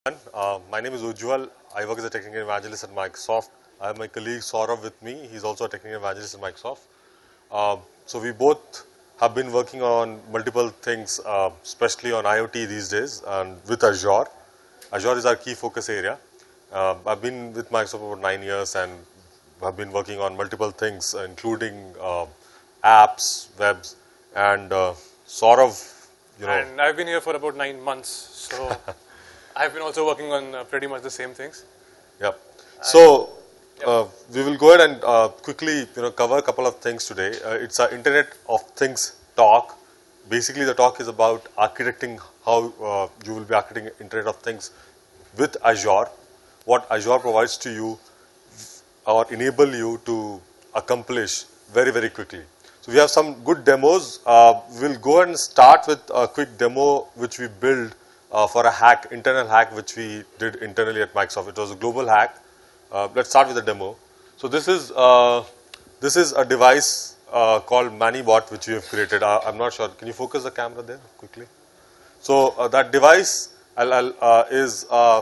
My name is Ujjwal. I work as a technical evangelist at Microsoft. I have my colleague Saurav with me. He's also a technical evangelist at Microsoft. So we both have been working on multiple things, especially on IoT these days, and with Azure. Azure is our key focus area. I've been with Microsoft for 9 years and have been working on multiple things, including apps, webs, and Saurav, And I've been here for about 9 months, so I've been also working on pretty much the same things. Yep. So we will go ahead and quickly cover a couple of things today. It's an Internet of Things talk. Basically, the talk is about architecting how you will be architecting Internet of Things with Azure, what Azure provides to you or enable you to accomplish very, very quickly. So we have some good demos. We'll go and start with a quick demo which we built for a hack, internal hack, which we did internally at Microsoft. It was a global hack. Let's start with the demo. So this is a device called ManiBot, which we have created. I'm not sure. Can you focus the camera there quickly? So that device is a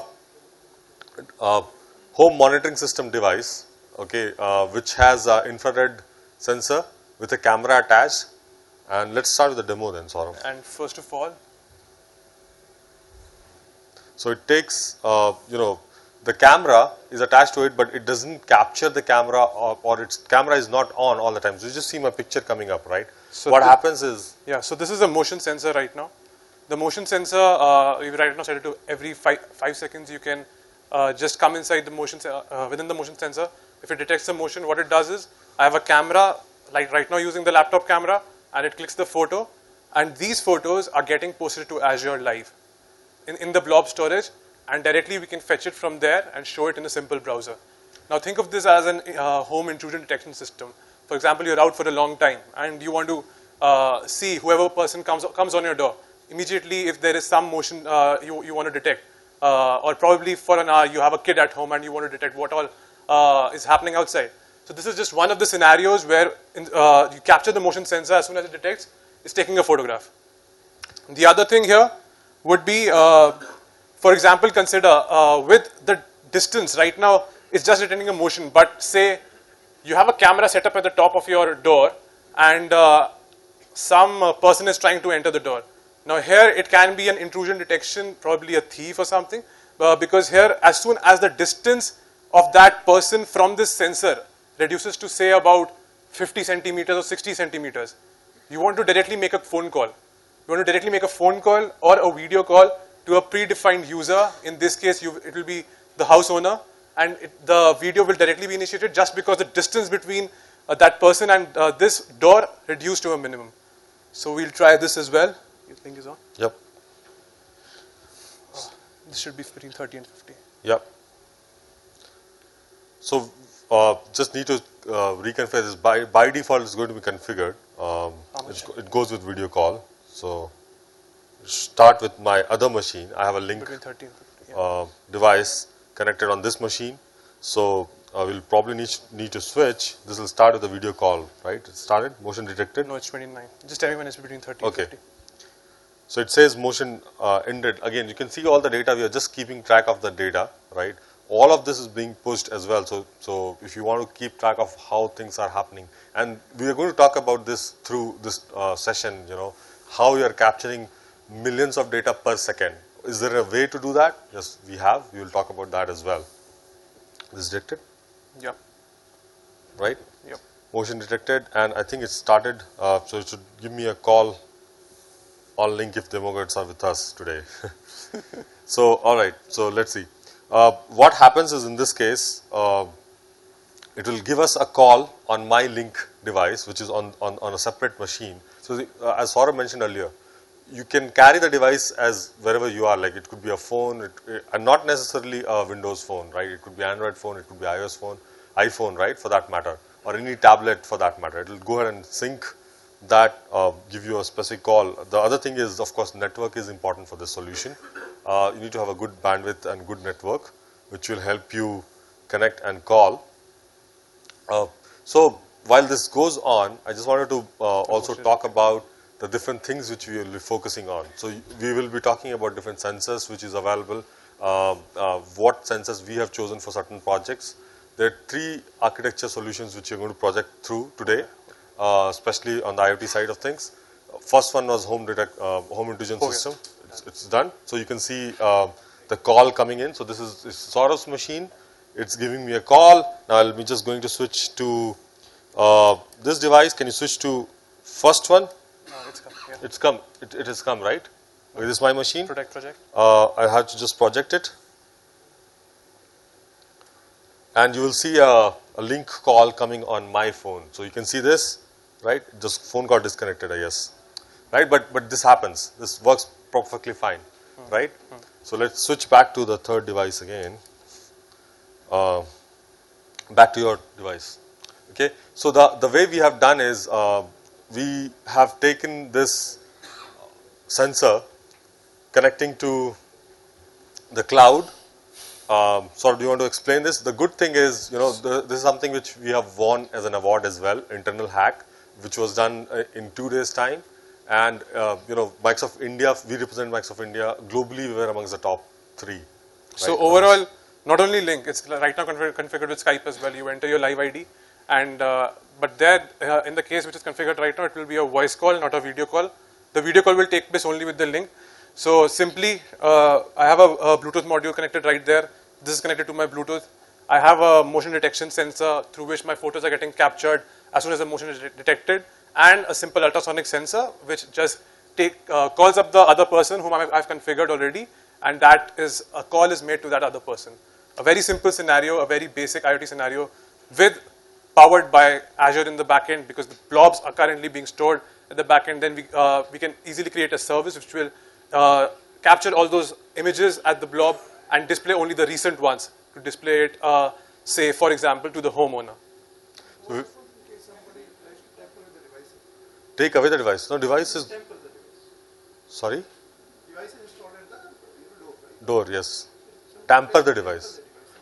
home monitoring system device, okay, which has an infrared sensor with a camera attached. And let's start with the demo then, Saurav. And first of all, so it takes, the camera is attached to it, but it doesn't capture the camera, or its camera is not on all the time. So you just see my picture coming up, right? So what happens is, so this is a motion sensor right now. The motion sensor, we right now set it to every 5 seconds. You can just come inside the motion within the motion sensor. If it detects the motion, what it does is, I have a camera, like right now using the laptop camera, and it clicks the photo, and these photos are getting posted to Azure Live in the blob storage, and directly we can fetch it from there and show it in a simple browser. Now think of this as an home intrusion detection system. For example, you're out for a long time and you want to see whoever person comes on your door. Immediately, if there is some motion you want to detect, or probably for an hour you have a kid at home and you want to detect what all is happening outside. So this is just one of the scenarios where you capture the motion sensor. As soon as it detects, it's taking a photograph. The other thing here would be, for example, consider with the distance. Right now, it's just detecting a motion, but say you have a camera set up at the top of your door and some person is trying to enter the door. Now here, it can be an intrusion detection, probably a thief or something, because here, as soon as the distance of that person from this sensor reduces to say about 50 centimeters or 60 centimeters, you want to directly make a phone call. You want to directly make a phone call or a video call to a predefined user. In this case, it will be the house owner, and the video will directly be initiated just because the distance between that person and this door reduced to a minimum. So we'll try this as well. You think is on? Yep. This should be between 30 and 50. Yep. So just need to reconfigure this. By default, it's going to be configured. It goes with video call. So start with my other machine. I have a link between 30 and 50, yeah. Device connected on this machine. So we'll probably need to switch. This will start with the video call, right? It started, motion detected. No, it's 29. Just tell me when it's between 30 and 50. So it says motion ended. Again, you can see all the data. We are just keeping track of the data, right? All of this is being pushed as well. So if you want to keep track of how things are happening, and we are going to talk about this through this session, how we are capturing millions of data per second. Is there a way to do that? Yes, we have. We will talk about that as well. This is detected? Yep. Right? Yep. Motion detected, and I think it started. So it should give me a call on link if Demogods are with us today. So, all right. So let's see. What happens is, in this case, it will give us a call on my link device, which is on a separate machine. So as Saurav mentioned earlier, you can carry the device as wherever you are. Like it could be a phone, and not necessarily a Windows phone, right? It could be Android phone, it could be iOS phone, iPhone, right? For that matter, or any tablet for that matter. It will go ahead and sync that, give you a specific call. The other thing is, of course, network is important for this solution. You need to have a good bandwidth and good network, which will help you connect and call. So while this goes on, I just wanted to also talk about the different things which we will be focusing on. So we will be talking about different sensors which is available, what sensors we have chosen for certain projects. There are 3 architecture solutions which you're going to project through today, especially on the IoT side of things. First one was home intrusion system. It's done. So you can see the call coming in. So this is Saurav's machine. It's giving me a call. Now I'll be just going to switch to this device. Can you switch to first one? It's come. Yeah. It's come. It has come, right? Okay, this is my machine. Project. I have to just project it. And you will see a link call coming on my phone. So you can see this, right? Just phone got disconnected, I guess. Right? But this happens. This works perfectly fine, right? So let's switch back to the third device again. Back to your device. Okay. So the way we have done is we have taken this sensor connecting to the cloud. So do you want to explain this? The good thing is, this is something which we have won as an award as well, internal hack, which was done in 2 days' time. And, Microsoft India, we represent Microsoft India. Globally, we were amongst the top 3. Right? So overall, not only Link, it's right now configured with Skype as well. You enter your live ID, and but there, in the case which is configured right now, it will be a voice call, not a video call. The video call will take place only with the Link. So simply, I have a Bluetooth module connected right there. This is connected to my Bluetooth. I have a motion detection sensor through which my photos are getting captured as soon as the motion is detected, and a simple ultrasonic sensor which just calls up the other person whom I've configured already, and that is a call is made to that other person. A very simple scenario, a very basic IoT scenario, with powered by Azure in the backend, because the blobs are currently being stored at the backend. Then we can easily create a service which will capture all those images at the blob and display only the recent ones, to display it, say, for example, to the homeowner. So take away the device. No, device is. Sorry? Device is installed at the door, right? Door, yes. Tamper the device.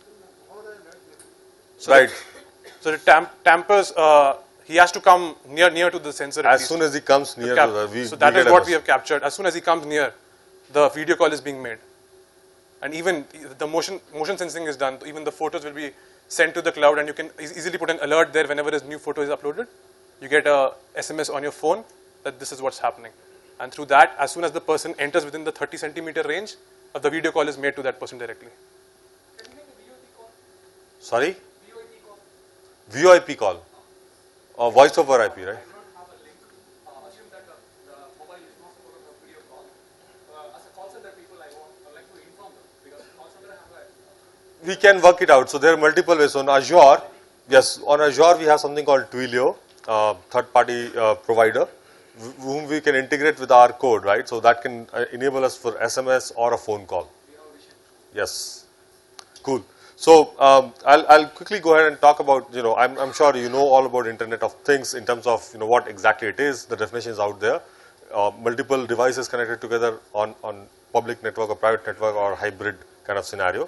So Right. So the tampers, he has to come near to the sensor. As soon as he comes near to the, so that is what we have captured. As soon as he comes near, the video call is being made, and even the motion sensing is done. Even the photos will be sent to the cloud, and you can easily put an alert there whenever a new photo is uploaded. You get a SMS on your phone that this is what's happening, and through that, as soon as the person enters within the 30 centimeter range, the video call is made to that person directly. Can you make a VoIP call? Sorry? VoIP call? VoIP call. Or voice over IP, right? I do not have a link. Assume that the mobile is not for a video call. As a call center people, I would like to inform them, because call center have a... We can work it out. So there are multiple ways. On Azure, yes, on Azure we have something called Twilio, third-party provider, whom we can integrate with our code, right? So that can enable us for SMS or a phone call. Yes, cool. So I'll quickly go ahead and talk about, I'm sure you know all about Internet of Things in terms of, what exactly it is. The definition is out there. Multiple devices connected together on public network or private network or hybrid kind of scenario.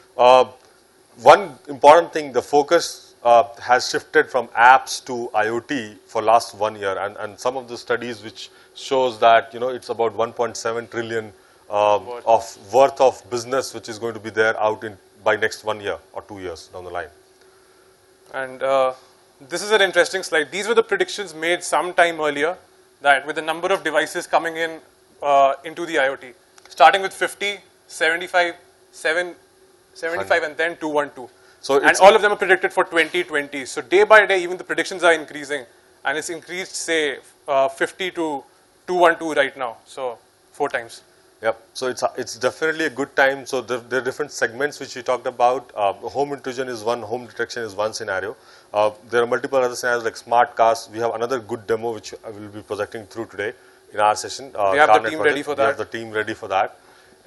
One important thing, the focus has shifted from apps to IoT for last 1 year, and some of the studies which shows that it's about 1.7 trillion of worth of business which is going to be there out by next 1 year or 2 years down the line. And this is an interesting slide. These were the predictions made some time earlier, that with the number of devices coming in into the IoT, starting with 50, 75, 75 and then 212. So and all of them are predicted for 2020. So day by day, even the predictions are increasing, and it's increased, say, 50 to 212 right now. So 4 times. Yep. So it's definitely a good time. So there are different segments which we talked about. Home intrusion is one, home detection is one scenario. There are multiple other scenarios like smart cars. We have another good demo which I will be projecting through today in our session. We have the team ready for that. We have the team ready for that.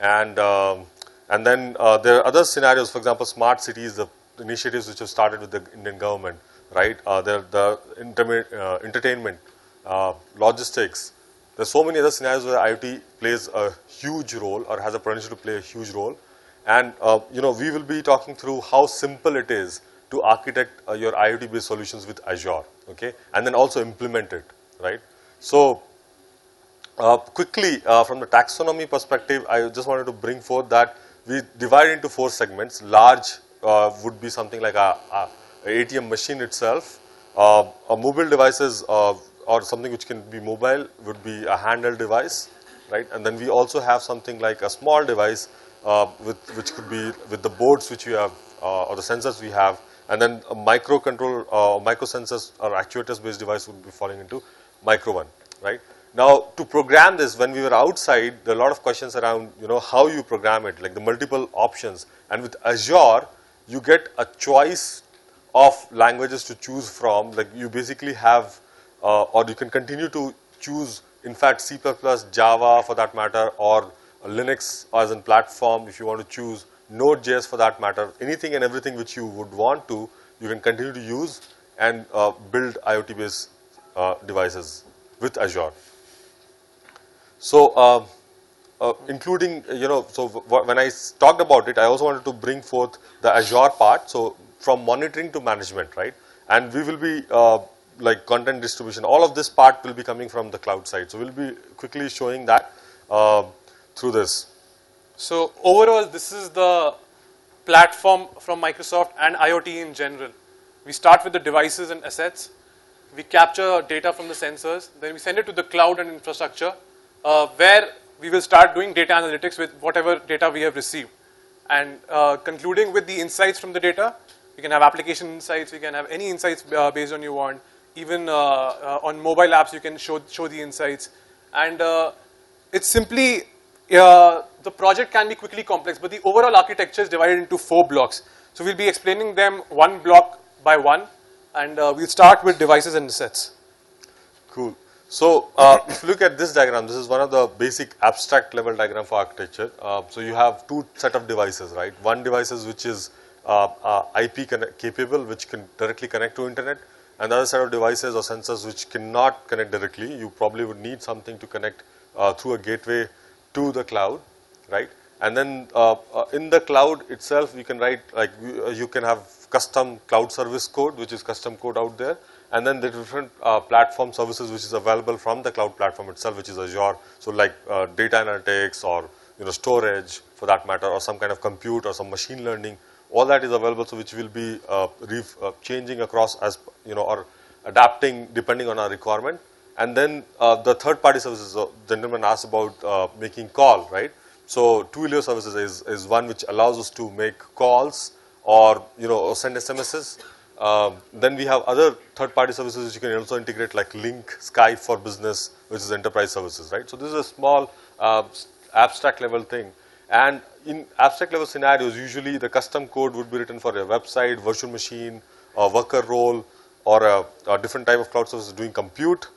And then there are other scenarios. For example, smart cities, the initiatives which have started with the Indian government, right? There are the entertainment, logistics. There's so many other scenarios where IoT plays a huge role or has a potential to play a huge role. And, we will be talking through how simple it is to architect your IoT-based solutions with Azure, okay? And then also implement it, right? So, quickly, from the taxonomy perspective, I just wanted to bring forth that we divide into 4 segments. Large would be something like a ATM machine itself. A mobile devices or something which can be mobile would be a handheld device, right? And then we also have something like a small device which could be with the boards which we have or the sensors we have, and then a microcontrol, micro sensors or actuators based device would be falling into micro one, right? Now, to program this, when we were outside, there are a lot of questions around, how you program it, like the multiple options. And with Azure, you get a choice of languages to choose from. Like you basically have, or you can continue to choose, in fact, C++, Java for that matter, or Linux as a platform if you want to choose, Node.js for that matter, anything and everything which you would want to, you can continue to use and build IoT-based devices with Azure. So, including, so when I talked about it, I also wanted to bring forth the Azure part. So, from monitoring to management, right? And we will be like content distribution. All of this part will be coming from the cloud side. So, we'll be quickly showing that through this. So, overall, this is the platform from Microsoft and IoT in general. We start with the devices and assets. We capture data from the sensors. Then we send it to the cloud and infrastructure, where we will start doing data analytics with whatever data we have received. And concluding with the insights from the data, we can have application insights, we can have any insights based on you want. Even on mobile apps, you can show the insights. And it's simply, the project can be quickly complex, but the overall architecture is divided into 4 blocks. So we'll be explaining them one block by one, and we'll start with devices and assets. Cool. So, if you look at this diagram, this is one of the basic abstract level diagram for architecture. So, you have 2 set of devices, right? One devices which is IP capable, which can directly connect to internet. Another set of devices or sensors which cannot connect directly. You probably would need something to connect through a gateway to the cloud, right? And then in the cloud itself, you can write, like you can have custom cloud service code, which is custom code out there. And then the different platform services which is available from the cloud platform itself, which is Azure. So like data analytics or storage for that matter, or some kind of compute or some machine learning, all that is available. So which will be changing across as or adapting depending on our requirement. And then the third party services, the gentleman asked about making call, right? So Twilio services is one which allows us to make calls or or send SMSs. Then we have other third-party services which you can also integrate, like Link, Skype for business, which is enterprise services, right? So this is a small abstract level thing. And in abstract level scenarios, usually the custom code would be written for a website, virtual machine, a worker role, or a different type of cloud services doing compute.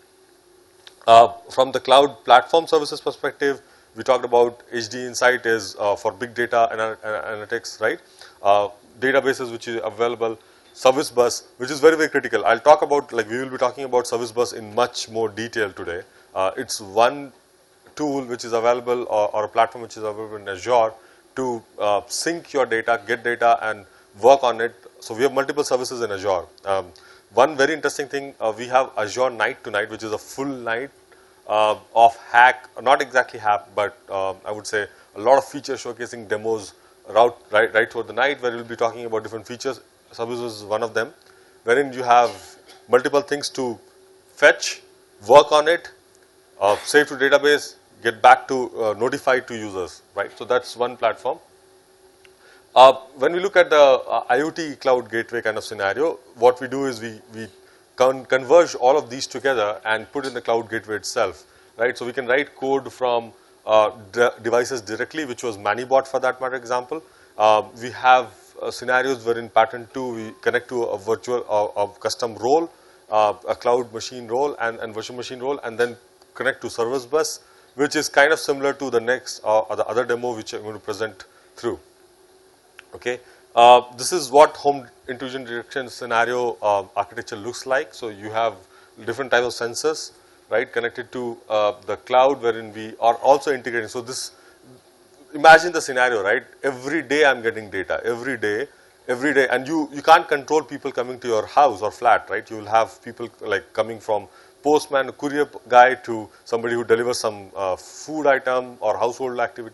From the cloud platform services perspective, we talked about HD Insight is for big data analytics, right? Databases which is available. Service bus, which is very, very critical. I'll talk about, like we will be talking about service bus in much more detail today. It's one tool which is available or a platform which is available in Azure to sync your data, get data and work on it. So we have multiple services in Azure. One very interesting thing, we have Azure Night to Night, which is a full night of hack, not exactly hack, but I would say a lot of features showcasing demos right throughout the night, where we'll be talking about different features. Services is one of them, wherein you have multiple things to fetch, work on it, save to database, get back to notify to users, right? So that's one platform. When we look at the IoT cloud gateway kind of scenario, what we do is we converge all of these together and put in the cloud gateway itself, right? So we can write code from devices directly, which was Manibot for that matter example. We have scenarios where in pattern 2 we connect to a virtual custom role, a cloud machine role and virtual machine role, and then connect to service bus, which is kind of similar to the next or the other demo which I'm going to present through. Okay, this is what home intrusion detection scenario architecture looks like. So you have different types of sensors, right, connected to the cloud, wherein we are also integrating. So this, imagine the scenario, right? Every day I'm getting data, every day, and you can't control people coming to your house or flat, right? You will have people like coming from postman, courier guy to somebody who delivers some food item or household activity,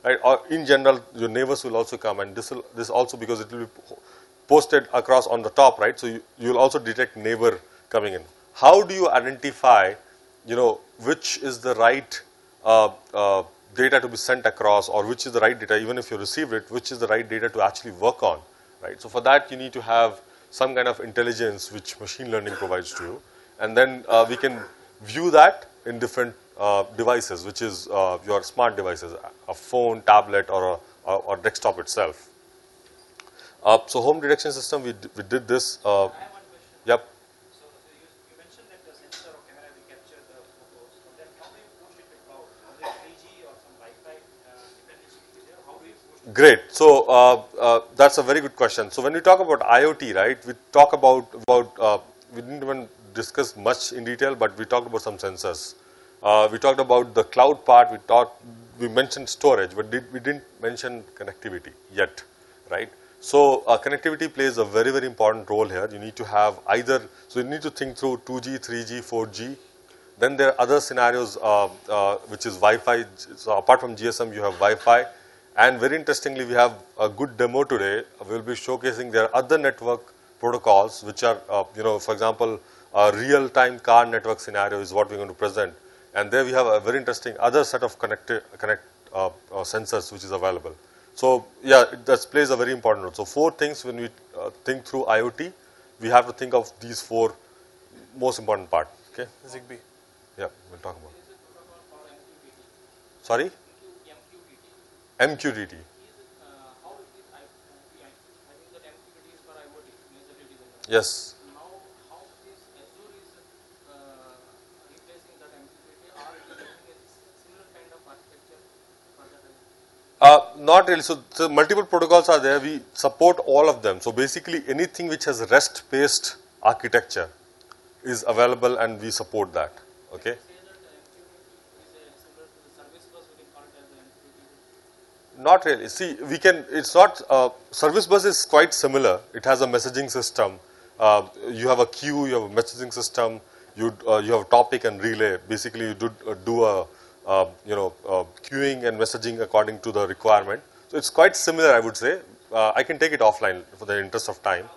right? Or in general, your neighbors will also come, and this also because it will be posted across on the top, right? So you will also detect neighbor coming in. How do you identify, which is the right data to be sent across, or which is the right data, even if you received it, which is the right data to actually work on, right? So for that, you need to have some kind of intelligence which machine learning provides to you, and then we can view that in different devices, which is your smart devices, a phone, tablet, or desktop itself. So home detection system, we did this. I have one question. Yep. So you mentioned that the sensor or camera will capture the photos, but then how do you push it to cloud? Is it 3G or some Wi-Fi dependency is there? How do you push it? Great. So that's a very good question. So when we talk about IoT, right, we talk about we didn't even discuss much in detail, but we talked about some sensors. We talked about the cloud part. We mentioned storage, but we didn't mention connectivity yet, right? So connectivity plays a very, very important role here. You need to have so you need to think through 2G, 3G, 4G. Then there are other scenarios which is Wi-Fi. So apart from GSM, you have Wi-Fi. And very interestingly, we have a good demo today. We'll be showcasing there are other network protocols which are, for example, a real-time car network scenario is what we're going to present. And there we have a very interesting other set of sensors which is available. So yeah, that plays a very important role. So 4 things when we think through IoT, we have to think of these 4 most important part. Okay. Zigbee. Yeah, we'll talk about. There is a protocol called MQTT. Sorry. MQTT. How it is? I think that MQTT is for IoT. Majorly it is Yes. Now, how this Azure is replacing that MQTT, or it is using a similar kind of architecture for that? Not really. So the multiple protocols are there. We support all of them. So basically anything which has REST-based architecture is available, and we support that. Okay. Say that MQTT is similar to the service bus, we can call it as the MQTT. Not really. See, we can. It's not. Service bus is quite similar. It has a messaging system. You have a queue. You have a messaging system. You have topic and relay. Basically, you do a queuing and messaging according to the requirement. So it's quite similar, I would say. I can take it offline for the interest of time.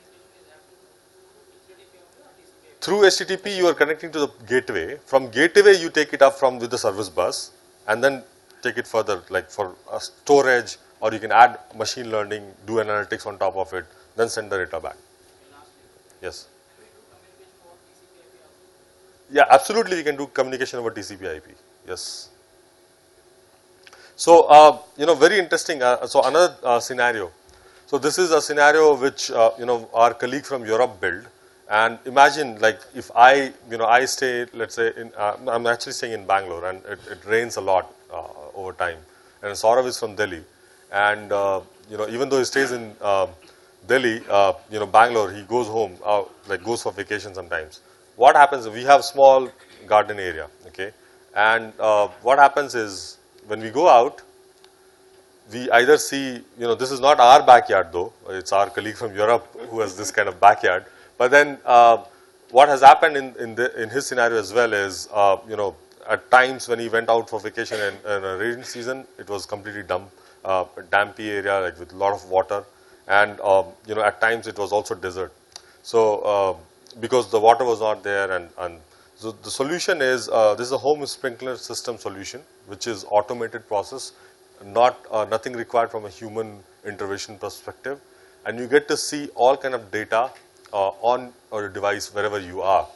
Through HTTP, you are connecting to the gateway. From gateway, you take it up with the service bus, and then take it further, like for storage, or you can add machine learning, do analytics on top of it, then send the data back. Yes. Yeah, absolutely. We can do communication over TCP/IP. Yes. So very interesting. So another scenario. So this is a scenario which our colleague from Europe built. And imagine, like, if I stay, let's say, I'm actually staying in Bangalore, and it rains a lot over time. And Saurav is from Delhi, and even though he stays in Delhi, Bangalore, he goes home, goes for vacation sometimes. What happens? We have small garden area, okay, and what happens is when we go out, we either see, this is not our backyard though; it's our colleague from Europe who has this kind of backyard. But then, what has happened in his scenario as well is, at times when he went out for vacation in a rainy season, it was completely dampy area, like with a lot of water, and at times it was also desert. So because the water was not there, and so the solution is this is a home sprinkler system solution, which is automated process, nothing required from a human intervention perspective, and you get to see all kind of data on your device wherever you are.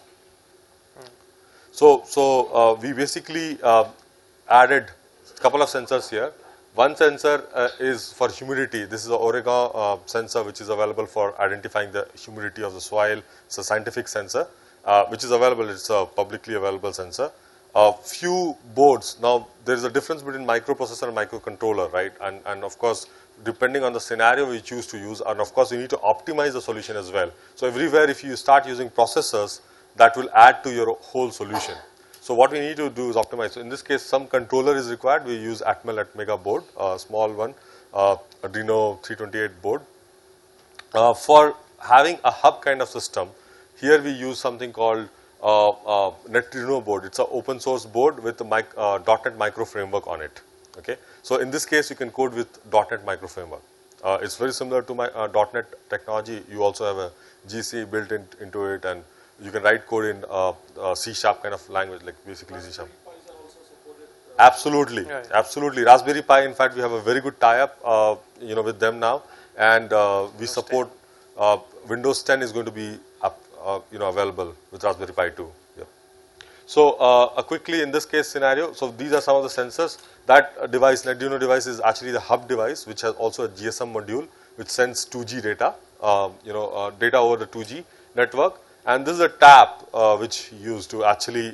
So we basically added a couple of sensors here. One sensor is for humidity. This is an Oregon sensor which is available for identifying the humidity of the soil. It's a scientific sensor which is available. It's a publicly available sensor. A few boards. Now there is a difference between microprocessor and microcontroller, right? And of course, depending on the scenario we choose to use, and of course you need to optimize the solution as well. So everywhere, if you start using processors, that will add to your whole solution. So what we need to do is optimize. So in this case, some controller is required. We use Atmel Atmega board, a small one, Arduino 328 board. For having a hub kind of system, here we use something called Netrino board. It's an open source board with a .NET Micro framework on it. Okay, so in this case, you can code with .NET Micro Framework. It's very similar to my .NET technology. You also have a GC built into it, and you can write code in C# kind of language, like basically C#. Absolutely, absolutely. Raspberry Pi, in fact, we have a very good tie-up, with them now, and we support Windows 10 is going to be available with Raspberry Pi 2. Yeah. So quickly in this case scenario, so these are some of the sensors. That device, Netduino device, is actually the hub device, which has also a GSM module, which sends 2G data, data over the 2G network, and this is a tap which you use to actually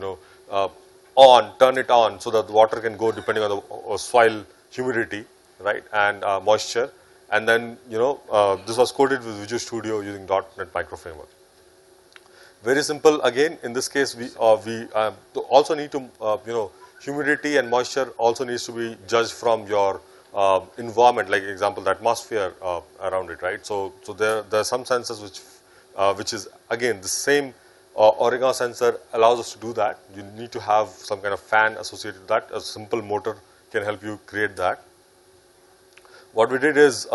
turn it on so that the water can go depending on the soil humidity, right, and moisture. And then, this was coded with Visual Studio using .NET Micro Framework. Very simple. Again, in this case, we also need to, humidity and moisture also needs to be judged from your environment, like example, the atmosphere around it, right? So there are some sensors which is again the same. Oregano sensor allows us to do that. You need to have some kind of fan associated with that. A simple motor can help you create that. What we did is,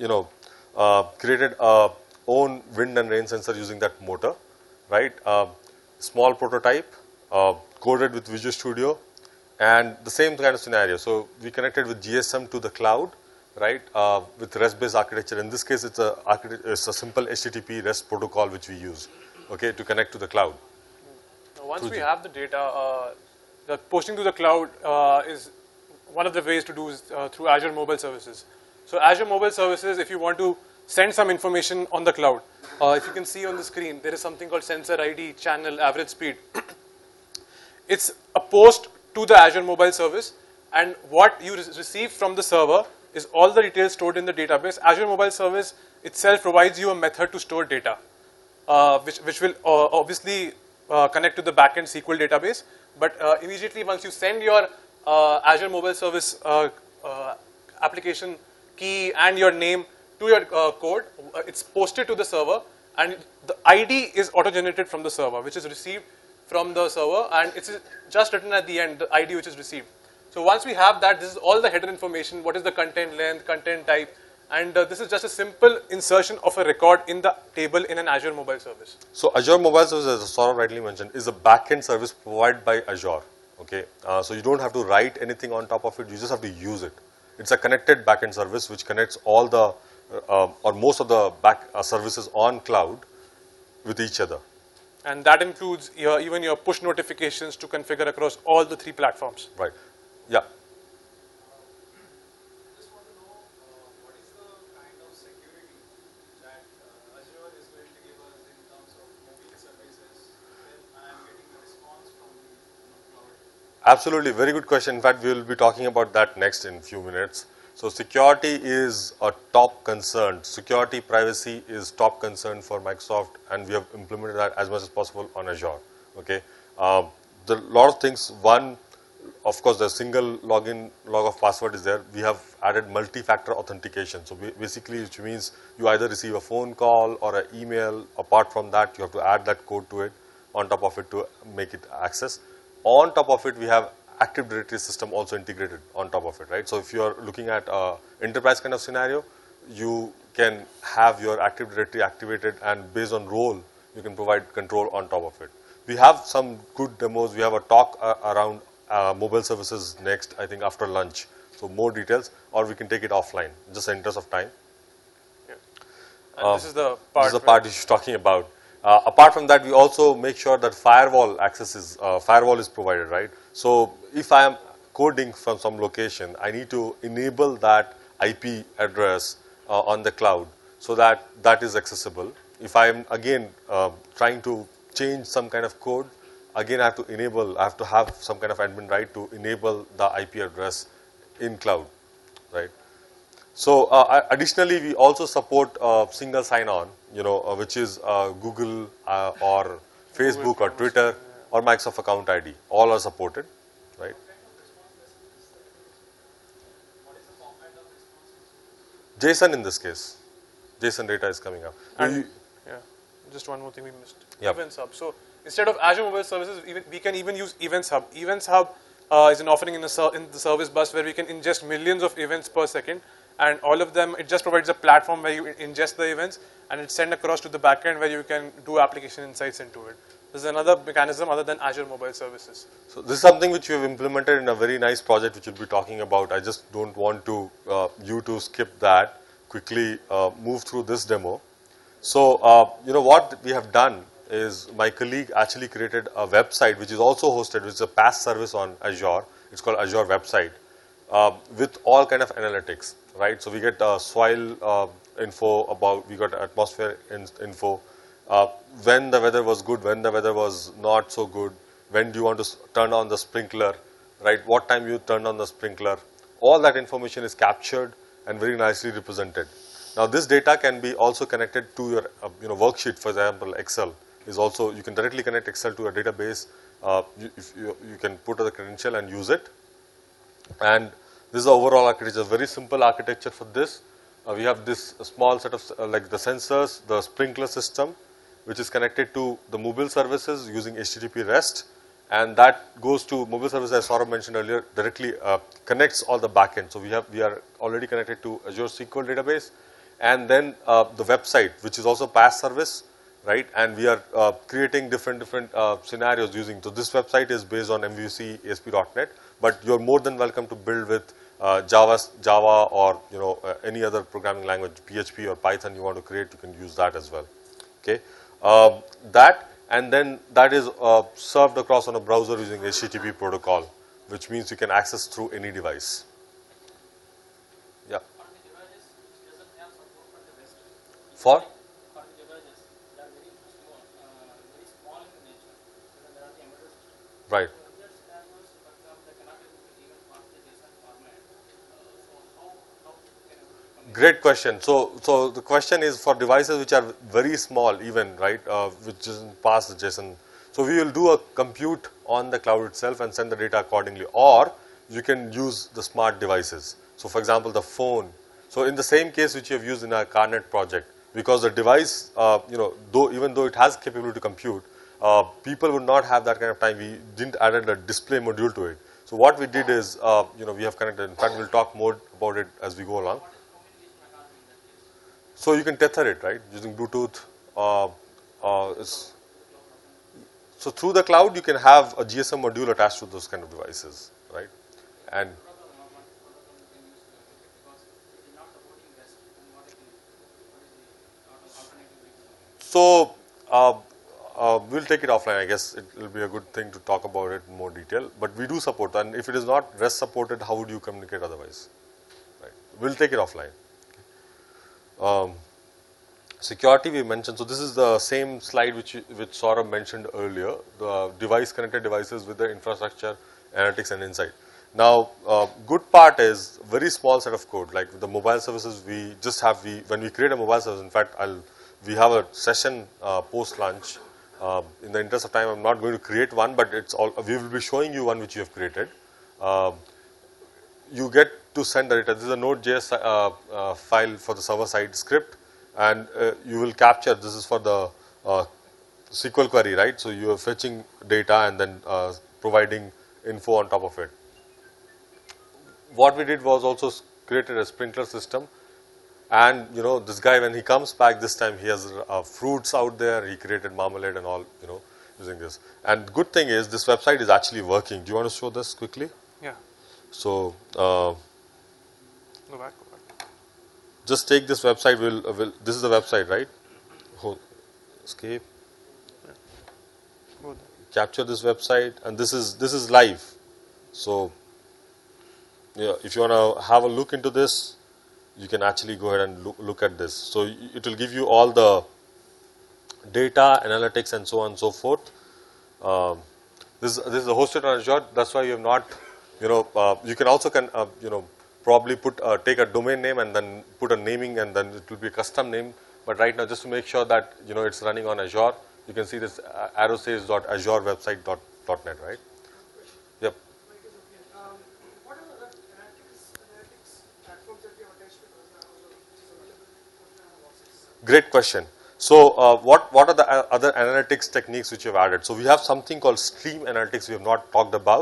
created a own wind and rain sensor using that motor, right? Small prototype, coded with Visual Studio, and the same kind of scenario. So we connected with GSM to the cloud, right? With REST-based architecture. In this case, it's a simple HTTP REST protocol which we use, okay, to connect to the cloud. Now, once we have the data, the posting to the cloud is one of the ways to do is through Azure Mobile Services. So Azure Mobile Services, if you want to send some information on the cloud, if you can see on the screen, there is something called sensor ID, channel, average speed. It's a post to the Azure Mobile Service, and what you receive from the server is all the details stored in the database. Azure Mobile Service itself provides you a method to store data, which will obviously connect to the backend SQL database. But immediately once you send your Azure Mobile Service application key and your name to your code, it's posted to the server, and the ID is auto-generated from the server, which is received from the server, and it's just written at the end, the ID which is received. So once we have that, this is all the header information, what is the content length, content type, and this is just a simple insertion of a record in the table in an Azure Mobile Service. So Azure Mobile Service, as Saurabh rightly mentioned, is a backend service provided by Azure. Okay, so you don't have to write anything on top of it, you just have to use it. It's a connected backend service which connects all the or most of the services on cloud with each other. And that includes even your push notifications to configure across all the 3 platforms. Right. Yeah. Just want to know what is the kind of security that Azure is going to give us in terms of mobile services when I am getting a response from the cloud? Absolutely, very good question. In fact, we will be talking about that next in a few minutes. So security is a top concern. Security, privacy is top concern for Microsoft, and we have implemented that as much as possible on Azure. Okay, there are a lot of things. One, of course, the single login log of password is there. We have added multi-factor authentication. So basically, which means you either receive a phone call or an email. Apart from that, you have to add that code to it, on top of it, to make it access. On top of it, we have Active Directory system also integrated on top of it, right? So if you are looking at enterprise kind of scenario, you can have your Active Directory activated, and based on role, you can provide control on top of it. We have some good demos. We have a talk around mobile services next, I think after lunch. So more details, or we can take it offline, just in interest of time. Yeah. And this is the part. This is the part you're talking about. Apart from that, we also make sure that firewall access is firewall is provided, right? So if I am coding from some location, I need to enable that IP address on the cloud so that that is accessible. If I am again trying to change some kind of code, again I have to have some kind of admin right to enable the IP address in cloud, right? So additionally, we also support single sign-on, which is Google or Facebook or Twitter or Microsoft Account ID. All are supported, right? JSON in this case. JSON data is coming up. And yeah, just one more thing we missed. Yep. Events Hub. So instead of Azure Mobile Services, we can even use Events Hub. Events Hub is an offering in the service bus where we can ingest millions of events per second, and all of them, it just provides a platform where you ingest the events and it's sent across to the backend where you can do application insights into it. This is another mechanism other than Azure Mobile Services. So this is something which we have implemented in a very nice project which we'll be talking about. I just don't want to you to skip that. Quickly move through this demo. So you know what we have done is my colleague actually created a website which is also hosted, which is a PaaS service on Azure. It's called Azure Website with all kind of analytics, right? So we get soil info about, we got atmosphere info, when the weather was good, when the weather was not so good, when do you want to turn on the sprinkler, right? What time you turn on the sprinkler. All that information is captured and very nicely represented. Now this data can be also connected to your worksheet. For example, Excel is also, you can directly connect Excel to a database. You can put a credential and use it. And this is the overall architecture, very simple architecture for this. We have this small set of like the sensors, the sprinkler system, which is connected to the mobile services using HTTP REST, and that goes to mobile services, as Saurabh mentioned earlier, directly connects all the backend. So we are already connected to Azure SQL database, and then the website, which is also PaaS service, right? And we are creating different scenarios using. So this website is based on MVC ASP.NET, but you're more than welcome to build with Java or any other programming language, PHP or Python you want to create. You can use that as well. Okay, and then that is served across on a browser using HTTP protocol, which means you can access through any device. Yeah. On the devices which doesn't have support for the REST. For? On the devices that are very small in nature, and there are the embedded systems. Right. So in that scenarios, for example, they cannot able to even pass the JSON format. So how can it Great question. So the question is for devices which are very small, even, right, which doesn't pass the JSON. So we will do a compute on the cloud itself and send the data accordingly, or you can use the smart devices. So for example, the phone. So in the same case which you have used in our CARNet project, because the device, even though it has capability to compute, people would not have that kind of time. We didn't add a display module to it. So what we did is, we have connected. In fact, we'll talk more about it as we go along. So you can tether it, right, using Bluetooth. So through the cloud, you can have a GSM module attached to those kind of devices, right? And so we'll take it offline. I guess it will be a good thing to talk about it in more detail. But we do support, and if it is not REST supported, how would you communicate otherwise? Right? We'll take it offline. Security we mentioned. So this is the same slide which Saurabh mentioned earlier. The device connected devices with the infrastructure, analytics, and insight. Now, good part is very small set of code. Like with the mobile services, we just have when we create a mobile service. In fact, we have a session post lunch. In the interest of time, I'm not going to create one, but it's all. We will be showing you one which you have created. You get to send the data. This is a Node.js file for the server side script, and you will capture. This is for the SQL query, right? So you are fetching data and then providing info on top of it. What we did was also created a sprinkler system, and this guy, when he comes back this time, he has fruits out there. He created marmalade and all, using this. And good thing is this website is actually working. Do you want to show this quickly? Yeah. So Go back. just take this website. This is the website, right? Escape. Go there. Capture this website, and this is live. So yeah, if you want to have a look into this, you can actually go ahead and look at this. So it will give you all the data, analytics, and so on and so forth. This is hosted on Azure. That's why you have not, you can also probably take a domain name and then put a naming, and then it will be a custom name. But right now, just to make sure that it's running on Azure, you can see this arrow says .azurewebsite.net, right? Yep. What are the analytics platforms that we have attached to those which is available? Great question. So what are the other analytics techniques which you have added? So we have something called stream analytics we have not talked about.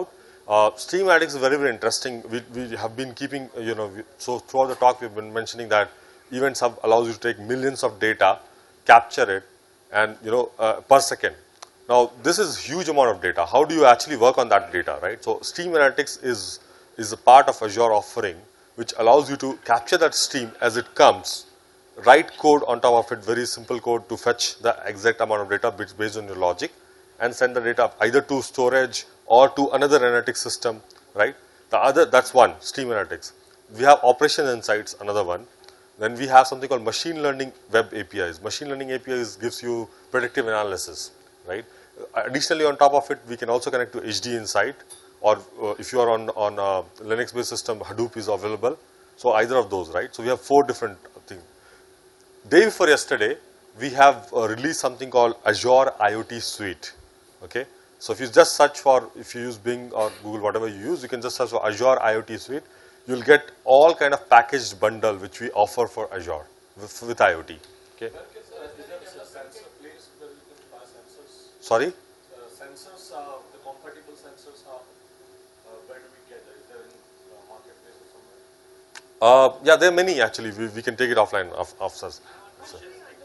Stream analytics is very, very interesting. We have been keeping, so throughout the talk we've been mentioning that Events Hub allows you to take millions of data, capture it, and per second. Now this is huge amount of data. How do you actually work on that data, right? So Stream analytics is a part of Azure offering which allows you to capture that stream as it comes, write code on top of it, very simple code to fetch the exact amount of data based on your logic, and send the data either to storage or to another analytics system, right? That's one, Stream Analytics. We have Operation Insights, another one. Then we have something called Machine Learning Web APIs. Machine Learning APIs gives you predictive analysis, right? Additionally, on top of it, we can also connect to HD Insight, or if you are on Linux-based system, Hadoop is available. So either of those, right? So we have 4 different things. Day before yesterday, we have released something called Azure IoT Suite, okay? So if you just search for, if you use Bing or Google, whatever you use, you can just search for Azure IoT Suite. You'll get all kind of packaged bundle which we offer for Azure with IoT, okay? Sorry? Sensors, the compatible sensors, where do we get it? Is there in marketplace or somewhere? Yeah, there are many actually. We can take it offline of us. So.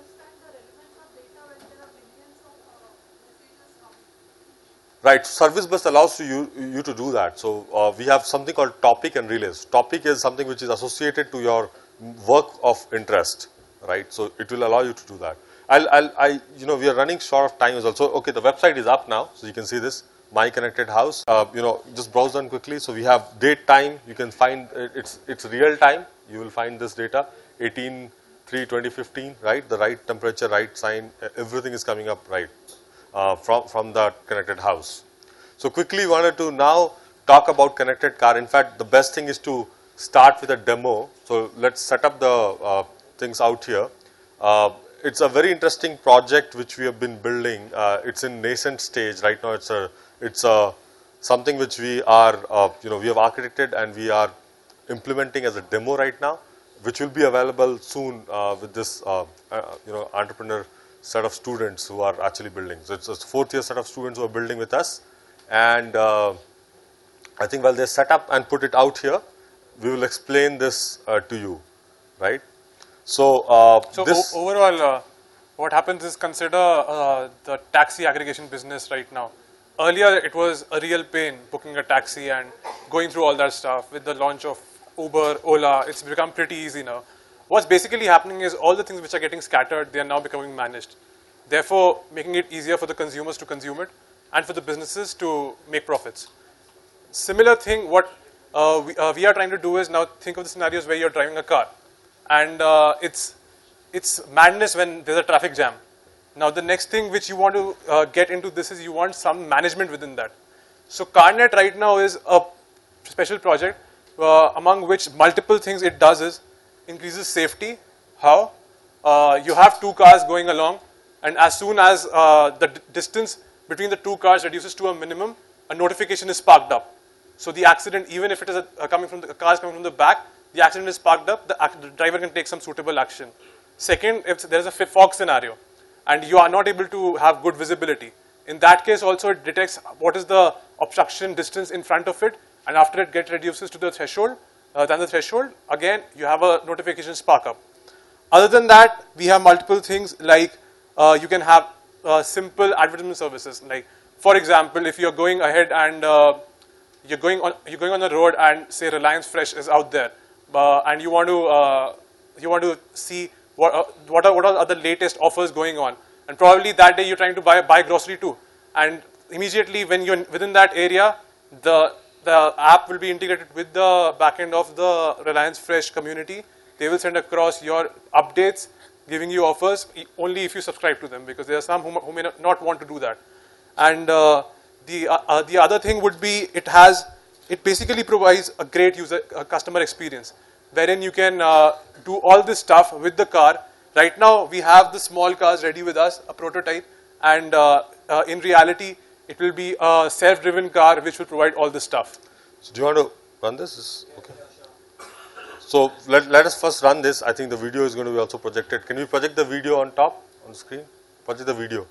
Right, service bus allows you to do that. So we have something called topic and relays. Topic is something which is associated to your work of interest, right? So it will allow you to do that. We are running short of time as well. So okay, the website is up now, so you can see this My Connected House. Just browse on quickly. So we have date, time. You can find it's real time. You will find this data 18/3/2015, right? The right temperature, right sign, everything is coming up right. From the connected house. So quickly wanted to now talk about connected car. In fact, the best thing is to start with a demo. So let's set up the things out here. It's a very interesting project which we have been building. It's in nascent stage right now. It's something which we are we have architected and we are implementing as a demo right now, which will be available soon with this entrepreneur set of students who are actually building. So it's a 4th year set of students who are building with us, and I think while they set up and put it out here, we will explain this to you, right? So overall, what happens is, consider the taxi aggregation business right now. Earlier, it was a real pain booking a taxi and going through all that stuff. With the launch of Uber, Ola, it's become pretty easy now. What's basically happening is all the things which are getting scattered, they are now becoming managed. Therefore, making it easier for the consumers to consume it and for the businesses to make profits. Similar thing, what we are trying to do is now think of the scenarios where you're driving a car, and it's madness when there's a traffic jam. Now, the next thing which you want to get into this is you want some management within that. So, CarNet right now is a special project among which multiple things it does is increases safety. How? You have 2 cars going along, and as soon as the distance between the 2 cars reduces to a minimum, a notification is sparked up. So the accident, even if it is a car is coming from the back, the accident is sparked up, the driver can take some suitable action. Second, if there is a fog scenario and you are not able to have good visibility, in that case also it detects what is the obstruction distance in front of it, and after it reduces to the threshold, again you have a notification spark up. Other than that, we have multiple things like you can have simple advertisement services. Like, for example, if you're going ahead and you're going on the road and say Reliance Fresh is out there, and you want to see what are the latest offers going on, and probably that day you're trying to buy grocery too, and immediately when you're within that area, the app will be integrated with the backend of the Reliance Fresh community. They will send across your updates, giving you offers only if you subscribe to them, because there are some who may not want to do that. And the other thing would be it basically provides a great customer experience, wherein you can do all this stuff with the car. Right now we have the small cars ready with us, a prototype, and in reality it will be a self-driven car which will provide all this stuff. So do you want to run this? Okay. So let us first run this. I think the video is going to be also projected. Can we project the video on top on the screen? Project the video.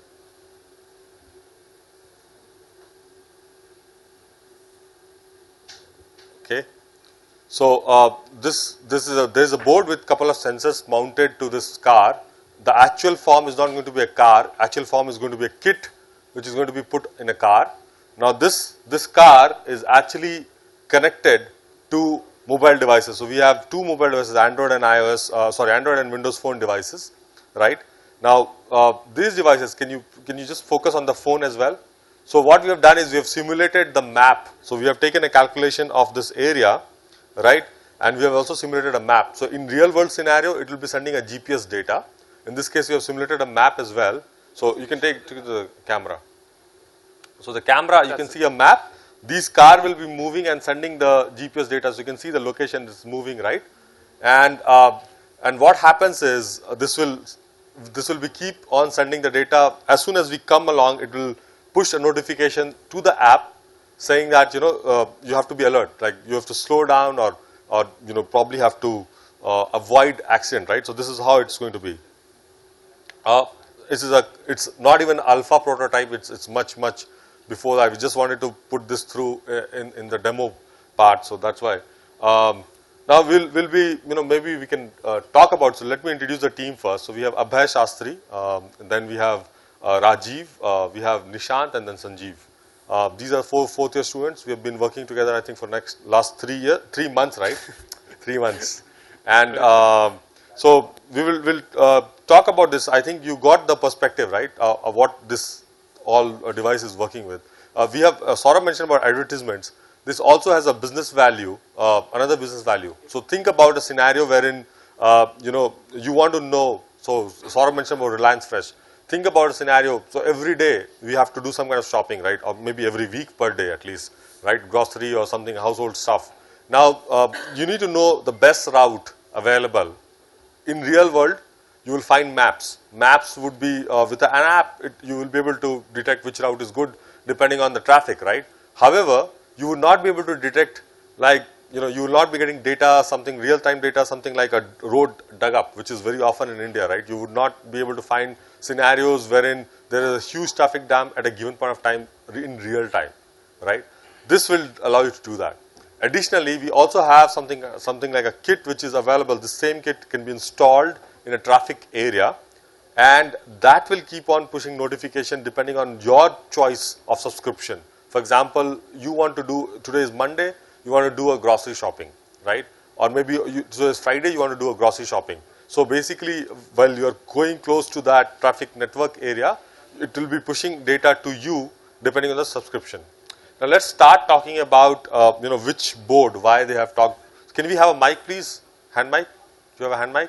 Okay. So there's a board with couple of sensors mounted to this car. The actual form is not going to be a car. Actual form is going to be a kit, which is going to be put in a car. Now this car is actually connected to mobile devices. So we have two mobile devices, Android and Android and Windows Phone devices, right? Now these devices, can you just focus on the phone as well? So what we have done is we have simulated the map. So we have taken a calculation of this area, right? And we have also simulated a map. So in real world scenario, it will be sending a GPS data. In this case, we have simulated a map as well. So you can take to the camera. So the camera, you can see a map. This car will be moving and sending the GPS data. So you can see the location is moving, right? And what happens is this will be keep on sending the data. As soon as we come along, it will push a notification to the app saying that you have to be alert, like you have to slow down or probably have to avoid accident, right? So this is how it's going to be. It's not even alpha prototype. It's much before that. We just wanted to put this through in the demo part, so that's why. Now we'll be maybe we can talk about. So let me introduce the team first. So we have Abhay Shastri, and then we have Rajiv, we have Nishant, and then Sanjeev. These are fourth year students. We have been working together, I think, for last 3 months, right? 3 months. And so we'll talk about this. I think you got the perspective, right, of what this all device is working with. We have Saurabh mentioned about advertisements. This also has a business value, another business value. So think about a scenario wherein you want to know. So Saurabh mentioned about Reliance Fresh. Think about a scenario. So every day we have to do some kind of shopping, right? Or maybe every week per day at least, right? Grocery or something, household stuff. Now you need to know the best route available. In real world, you will find maps. Maps would be with an app. You will be able to detect which route is good depending on the traffic, right? However, you would not be able to detect, like you will not be getting data, something real-time data, something like a road dug up, which is very often in India, right? You would not be able to find scenarios wherein there is a huge traffic jam at a given point of time in real time, right? This will allow you to do that. Additionally, we also have something like a kit which is available. The same kit can be installed in a traffic area, and that will keep on pushing notification depending on your choice of subscription. For example, you want to do, today is Monday, you want to do a grocery shopping, right? Or maybe so it's Friday, you want to do a grocery shopping. So basically, while you are going close to that traffic network area, it will be pushing data to you depending on the subscription. Now let's start talking about which board, why they have talked. Can we have a mic, please? Hand mic? Do you have a hand mic?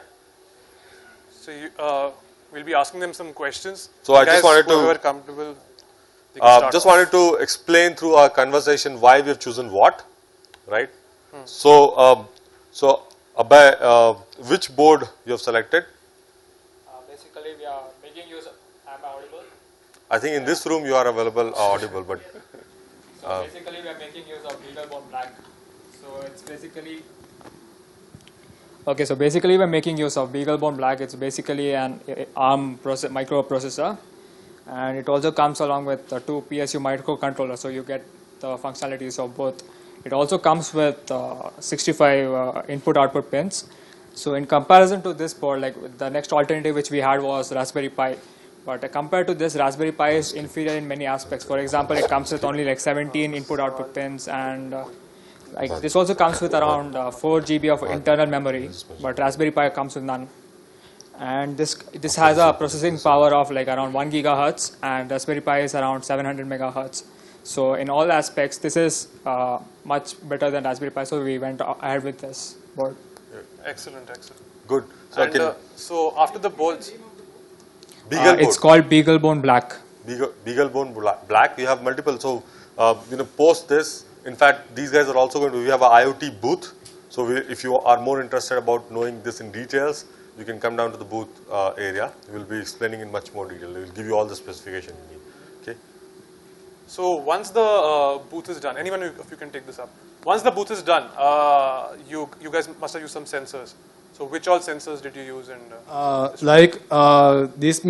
So we'll be asking them some questions. So I just wanted to whoever comfortable. They can start just off. wanted to explain through our conversation why we have chosen what, right? So Abhay, which board you have selected? Basically, we are making use of, am I audible? I think in this room you are available audible, but So basically, we are making use of BeagleBone Black. So it's basically. Okay, so basically, we're making use of BeagleBone Black. It's basically an ARM microprocessor, and it also comes along with the two PSU microcontrollers, so you get the functionalities of both. It also comes with 65 input-output pins. So in comparison to this board, like the next alternative which we had was Raspberry Pi. But compared to this, Raspberry Pi is inferior in many aspects. For example, it comes with only like 17 input-output pins, and like this also comes with around 4 GB of internal memory. But Raspberry Pi comes with none. And this has a processing power of like around 1 gigahertz, and Raspberry Pi is around 700 megahertz. So in all aspects, this is much better than Raspberry Pi. So we went ahead with this board. Excellent. good. So And so after the boards, Beagle It's board. called BeagleBone Black. BeagleBone Black. We have multiple. So post this. In fact, these guys are also going to. We have an IoT booth. So if you are more interested about knowing this in details, you can come down to the booth area. We will be explaining in much more detail. We will give you all the specification you need. Okay. so once the booth is done, anyone of you can take this up. Once the booth is done, you guys must have used some sensors. So which all sensors did you use? And This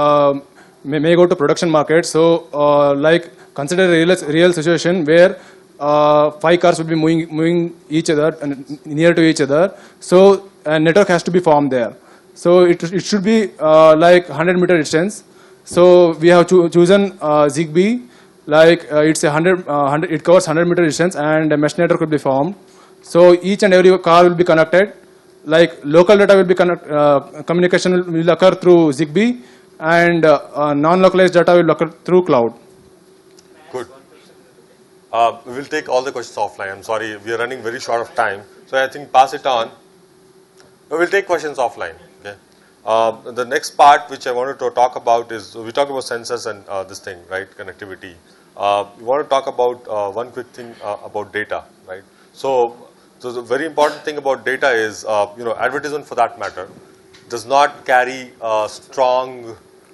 may go to production market. So consider a real situation where 5 cars will be moving each other and near to each other. So a network has to be formed there. So it should be like 100-meter distance. So we have chosen Zigbee. Like it's it covers 100-meter distance, and a mesh network will be formed. So each and every car will be connected. Like local data will be communication will occur through Zigbee, and non-localized data will occur through cloud. Good. We will take all the questions offline. I'm sorry, we are running very short of time. So I think pass it on. We will take questions offline. Okay. The next part which I wanted to talk about is, we talk about sensors and this thing, right, connectivity. We want to talk about one quick thing about data, right. So the very important thing about data is, advertisement for that matter does not carry a strong,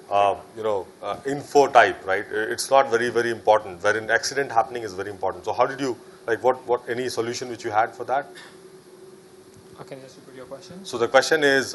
info type, right. It's not very, very important, wherein accident happening is very important. So how did you, like, what any solution which you had for that? Okay, just repeat your question. So the question is,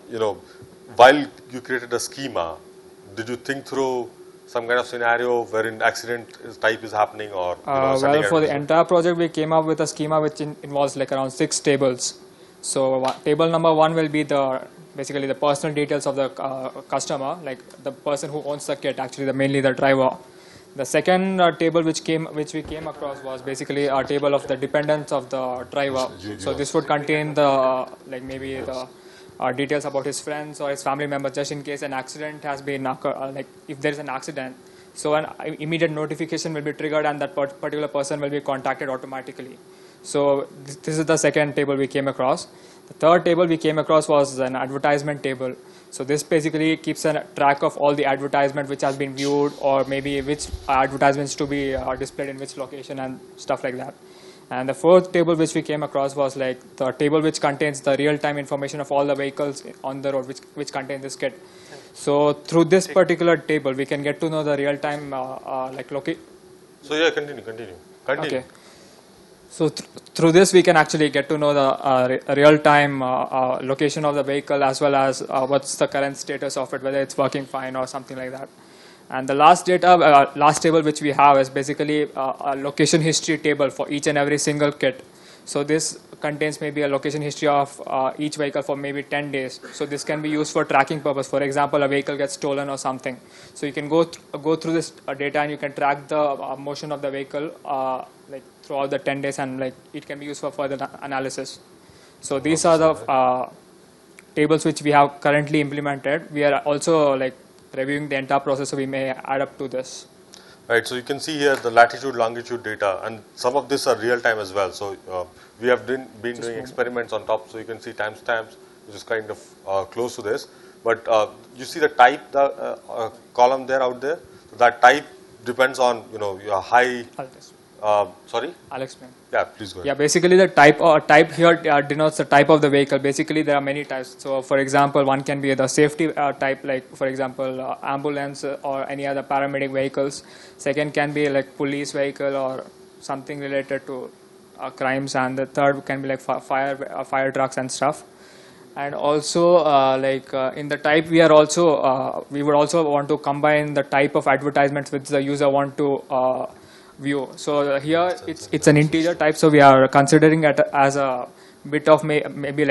while you created a schema, did you think through some kind of scenario wherein accident type is happening, or well, for the entire project, we came up with a schema which involves like around 6 tables. So table number 1 will be basically the personal details of the customer, like the person who owns the kit, actually mainly the driver. The second table which we came across was basically a table of the dependents of the driver. So this would contain the maybe the details about his friends or his family members, just in case an accident has been like if there is an accident, so an immediate notification will be triggered and that particular person will be contacted automatically. So this is the second table we came across. The third table we came across was an advertisement table. So this basically keeps a track of all the advertisement which has been viewed, or maybe which advertisements to be displayed in which location and stuff like that. And the fourth table which we came across was like the table which contains the real-time information of all the vehicles on the road which contain this kit. So through this particular table, we can get to know the real-time location. So yeah, continue. Okay. So through this, we can actually get to know the real-time location of the vehicle, as well as what's the current status of it, whether it's working fine or something like that. And the last table which we have is basically a location history table for each and every single kit. So this contains maybe a location history of each vehicle for maybe 10 days. So this can be used for tracking purpose. For example, a vehicle gets stolen or something. So you can go through this data and you can track the motion of the vehicle throughout the 10 days, and it can be used for further analysis. So these are the tables which we have currently implemented. We are also reviewing the entire process, so we may add up to this. Right, so you can see here the latitude, longitude data, and some of this are real time as well. So we have been doing experiments on top, so you can see timestamps, which is kind of close to this. But you see the type, the column there out there. So that type depends on your high. Sorry? I'll explain. Yeah, please go ahead. Yeah, basically the type here denotes the type of the vehicle. Basically, there are many types. So, for example, one can be the safety type, like for example, ambulance or any other paramedic vehicles. Second can be like police vehicle or something related to crimes, and the third can be like fire trucks and stuff. And also, in the type, we would also want to combine the type of advertisements which the user want to view. So here it's an integer type, so we are considering it as a bit of maybe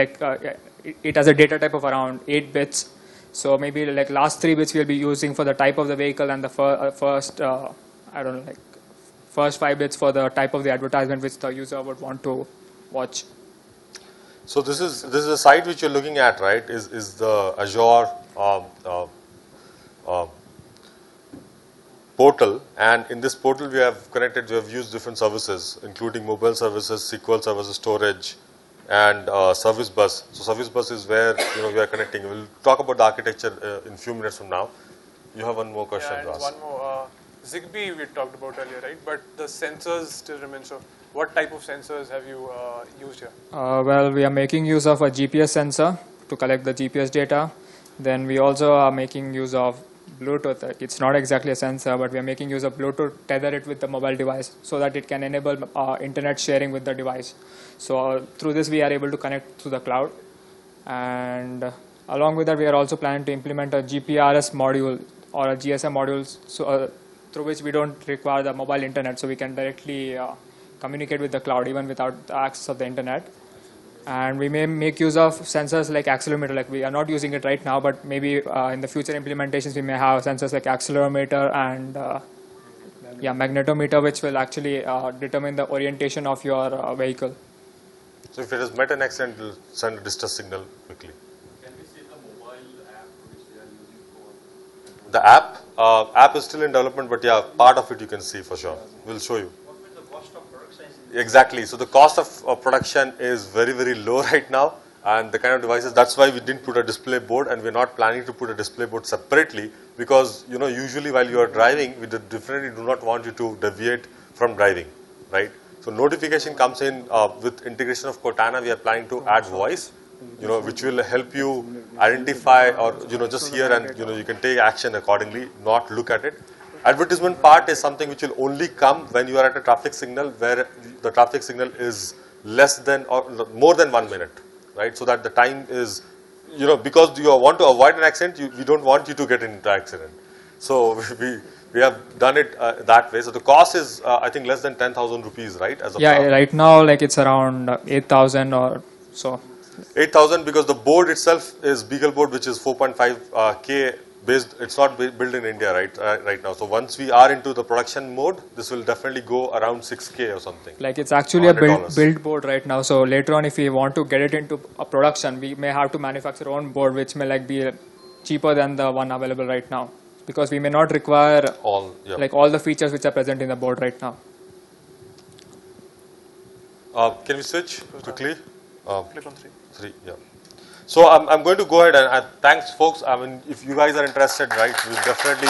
it has a data type of around 8 bits. So maybe last 3 bits we'll be using for the type of the vehicle, and the first first 5 bits for the type of the advertisement which the user would want to watch. So this is a site which you're looking at, right? Is the Azure portal, and in this portal we have used different services, including mobile services, SQL services, storage, and service bus. So service bus is where we are connecting. We'll talk about the architecture in a few minutes from now. You have one more question, yeah, Ras. One more. Zigbee we talked about earlier, right? But the sensors still remain. So what type of sensors have you used here? Well, we are making use of a GPS sensor to collect the GPS data. Then we also are making use of Bluetooth. It's not exactly a sensor, but we are making use of Bluetooth, tether it with the mobile device so that it can enable internet sharing with the device. So through this we are able to connect to the cloud, and along with that we are also planning to implement a GPRS module or a GSM module, so through which we don't require the mobile internet, so we can directly communicate with the cloud even without the access of the internet. And we may make use of sensors like accelerometer, like we are not using it right now, but maybe in the future implementations we may have sensors like accelerometer and magnetometer, which will actually determine the orientation of your vehicle. So if it has met an accident, it will send a distress signal quickly. Can we see the mobile app which they are using for? The app is still in development, but yeah, part of it you can see for sure. We'll show you. What will the cost of production? Exactly. So the cost of production is very, very low right now, and the kind of devices, that's why we didn't put a display board, and we're not planning to put a display board separately, because usually while you are driving, we definitely do not want you to deviate from driving, right? So notification comes in with integration of Cortana. We are planning to add voice, which will help you identify or just hear, and you can take action accordingly, not look at it. Advertisement part is something which will only come when you are at a traffic signal where the traffic signal is less than or more than 1 minute, right? So that the time is, because you want to avoid an accident, we don't want you to get into accident. So we have done it that way. So the cost is, I think, less than 10,000 rupees, right? As of now. Right now, like it's around 8,000 or so. 8,000 because the board itself is BeagleBoard, which is 4.5K based. It's not built in India right now. So once we are into the production mode, this will definitely go around 6K or something. Like it's actually a $100. build board right now. So later on, if we want to get it into a production, we may have to manufacture our own board, which may be cheaper than the one available right now, because we may not require all the features which are present in the board right now. Can we switch quickly? Click on 3. 3, yeah. So I'm going to go ahead and thanks, folks. I mean, if you guys are interested, right, we'll definitely,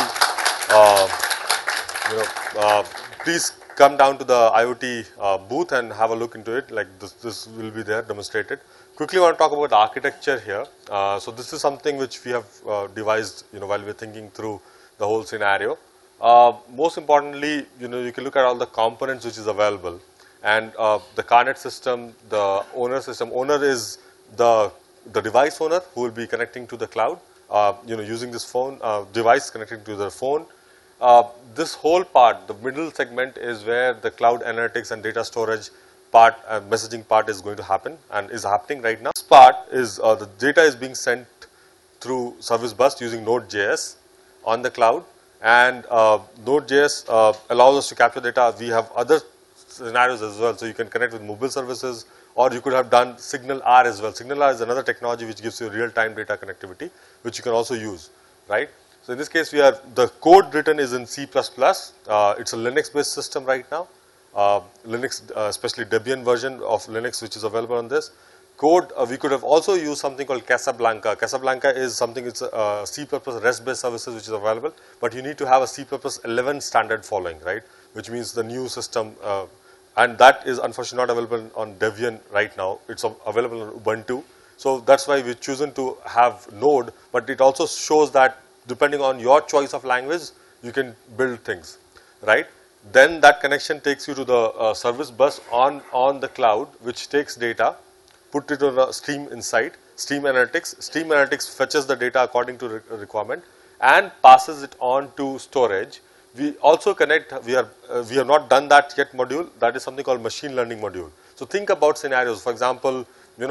please come down to the IoT booth and have a look into it. Like this will be there demonstrated. Quickly, I want to talk about the architecture here. So this is something which we have devised, while we're thinking through the whole scenario. Most importantly, you can look at all the components which is available, and the CarNet system, the owner system. Owner is the device owner who will be connecting to the cloud, using this phone device connecting to the phone. This whole part, the middle segment, is where the cloud analytics and data storage part, messaging part is going to happen and is happening right now. This part is the data is being sent through service bus using Node.js on the cloud, and Node.js allows us to capture data. We have other scenarios as well, so you can connect with mobile services, or you could have done SignalR as well. SignalR is another technology which gives you real-time data connectivity, which you can also use, right? So in this case, the code written is in C++. It's a Linux-based system right now. Linux, especially Debian version of Linux, which is available on this code. We could have also used something called Casablanca. Casablanca is something, it's C++ REST-based services which is available, but you need to have a C++ 11 standard following, right? Which means the new system, and that is unfortunately not available on Debian right now. It's available on Ubuntu. So that's why we've chosen to have Node, but it also shows that depending on your choice of language, you can build things, right? Then that connection takes you to the service bus on the cloud, which takes data, put it on a stream inside, Stream Analytics. Stream Analytics fetches the data according to requirement and passes it on to storage. We also connect, we have not done that yet module, that is something called machine learning module. So think about scenarios. For example,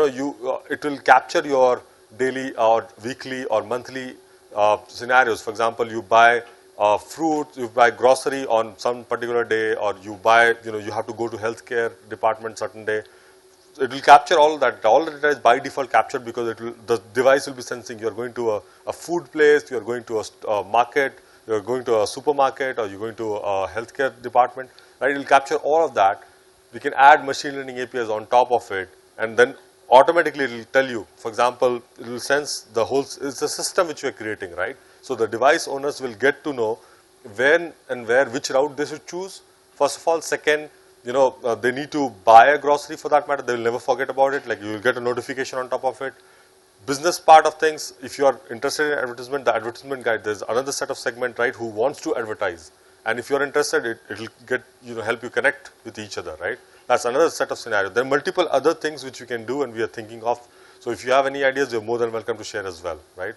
it will capture your daily or weekly or monthly scenarios. For example, you buy fruit, you buy grocery on some particular day, or you buy, you have to go to healthcare department certain day. It will capture all that. All the data is by default captured because the device will be sensing you are going to a food place, you are going to a market, you are going to a supermarket, or you are going to a healthcare department, right? It will capture all of that. We can add machine learning APIs on top of it, and then automatically it will tell you. For example, it will sense the whole, it's a system which we are creating, right? So the device owners will get to know when and where, which route they should choose. First of all. Second, they need to buy a grocery for that matter. They will never forget about it. Like, you will get a notification on top of it. Business part of things, if you are interested in advertisement, the advertisement guide, there's another set of segment, right, who wants to advertise. And if you're interested, it will get, help you connect with each other, right? That's another set of scenario. There are multiple other things which you can do and we are thinking of. So if you have any ideas, you're more than welcome to share as well, right?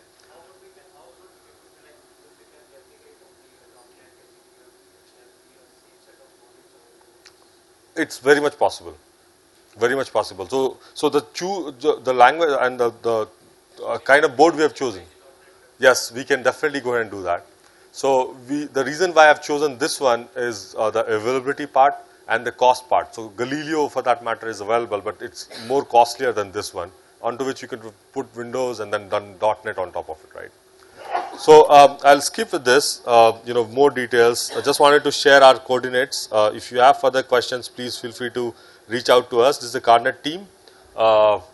It's very much possible. Very much possible. So the language and the kind of board we have chosen. Yes, we can definitely go ahead and do that. So the reason why I've chosen this one is the availability part and the cost part. So Galileo, for that matter, is available, but it's more costlier than this one, onto which you can put Windows and then done .NET on top of it, right? So I'll skip with this, more details. I just wanted to share our coordinates. If you have further questions, please feel free to reach out to us. This is the CARNet team, all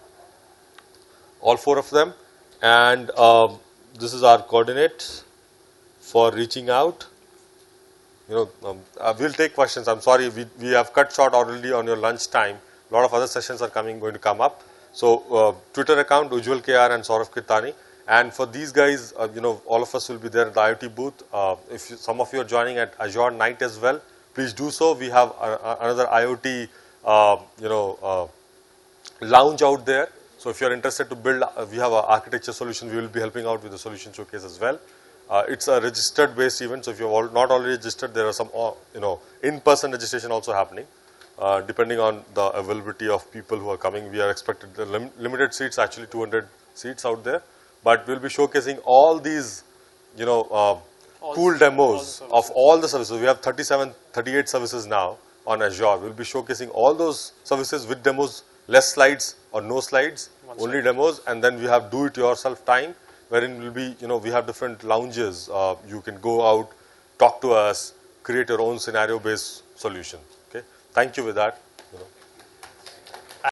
4 of them, and this is our coordinate for reaching out. We'll take questions. I'm sorry, we have cut short already on your lunch time. A lot of other sessions are going to come up. So Twitter account, Ujjwal KR and Saurav Kirtani. And for these guys, all of us will be there at the IoT booth. If some of you are joining at Azure night as well, please do so. We have another IoT, lounge out there. So if you are interested to build, we have an architecture solution. We will be helping out with the solution showcase as well. It's a registered based event. So if you have not already registered, there are some, in-person registration also happening. Depending on the availability of people who are coming, we are expected the limited seats, actually 200 seats out there. But we'll be showcasing all these, cool demos of all the services. We have 38 services now on Azure. We'll be showcasing all those services with demos, less slides or no slides, only demos. And then we have do-it-yourself time, wherein will be, we have different lounges. You can go out, talk to us, create your own scenario-based solution. Okay. Thank you with that.